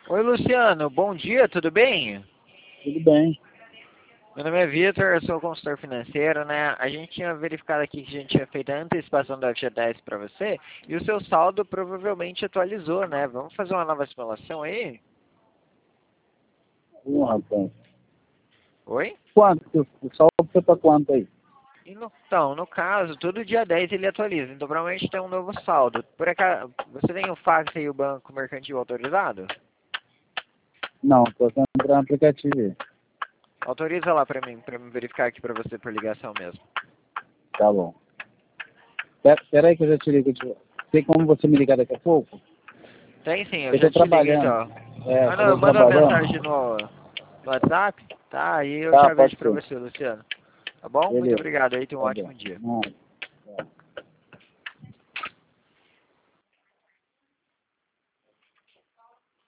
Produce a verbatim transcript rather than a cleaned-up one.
Oi, Luciano, bom dia, tudo bem? Tudo bem. Meu nome é Vitor, eu sou consultor financeiro, né? A gente tinha verificado aqui que a gente tinha feito a antecipação do F G dez para você e o seu saldo provavelmente atualizou, né? Vamos fazer uma nova simulação aí? Um rapaz. Oi? Quanto? O saldo foi para quanto aí? E no- Então, no caso, todo dia dez ele atualiza, então provavelmente tem um novo saldo. Por acaso, você tem o fax e o banco mercantil autorizado? Não, estou entrar no aplicativo aí. Autoriza lá para mim, para me verificar aqui para você por ligação mesmo. Tá bom. Espera espera aí que eu já te ligo. de- Tem como você me ligar daqui a pouco? Tem sim, eu Eu já estou te ligo trabalhando. então. É, Ah não, eu estou mando uma trabalhando. mensagem no, no WhatsApp, tá? Aí eu Tá, já vejo pode pra ser. você, Luciano. Tá bom? Muito Beleza. obrigado aí, tenha um Tá bom. ótimo dia. Não.